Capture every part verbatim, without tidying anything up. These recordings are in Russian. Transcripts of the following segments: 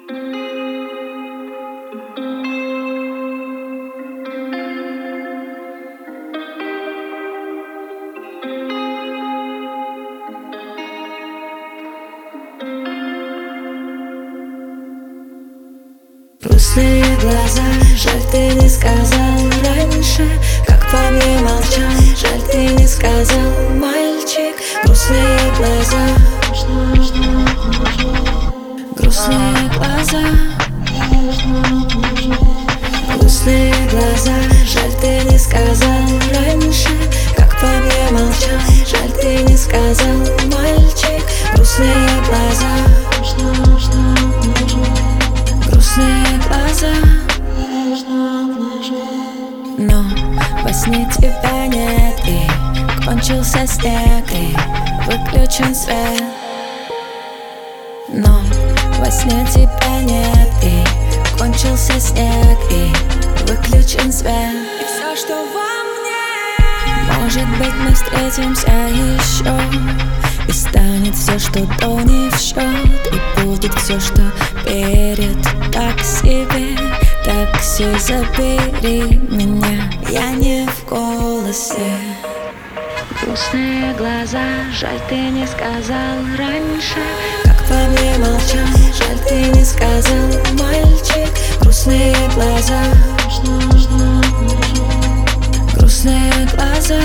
Грустные глаза, жаль, ты не сказал раньше. Как по мне молчал, жаль, ты не сказал, мальчик. Грустные глаза, грустные глаза, грустные глаза, жаль, ты не сказал раньше. Как по мне молчал, жаль, ты не сказал, мальчик. Грустные глаза, грустные глаза. Но во сне тебя нет, и кончился снег, и выключен свет. Но во сне тебя нет, и кончился снег, и выключен свет. И все, что во мне, может быть, мы встретимся еще, и станет все, что до не в счет, и будет все, что перед. Так себе, такси, забери меня, я не в голосе. Грустные глаза, жаль, ты не сказал раньше. Как по мне молчал, жаль, ты не сказал, мальчик. Грустные глаза, грустные глаза,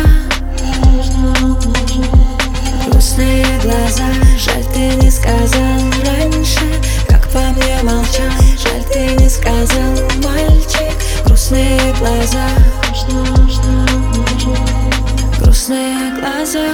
грустные глаза, жаль, ты не сказал раньше. Как по мне молчал, жаль, ты не сказал, мальчик. Грустные глаза, грустные глаза.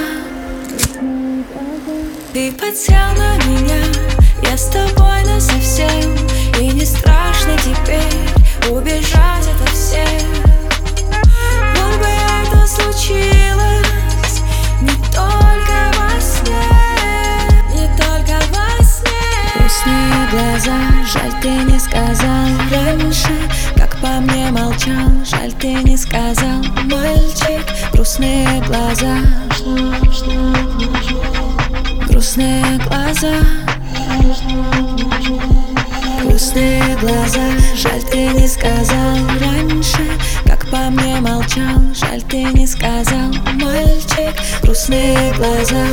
Ты подсел на меня, я с тобой насовсем, и не страшно теперь убежать ото всех. Вот бы это случилось не только во сне, не только во сне. Грустные глаза, жаль, ты не сказал раньше. Как по мне молчал, жаль, ты не сказал, мальчик. Грустные глаза, грустные глаза, грустные глаза, жаль, ты не сказал раньше. Как по мне молчал, жаль, ты не сказал, мальчик. Грустные глаза,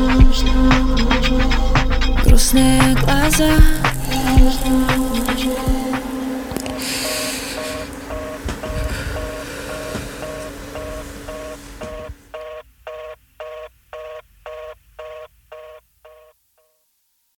грустные глаза.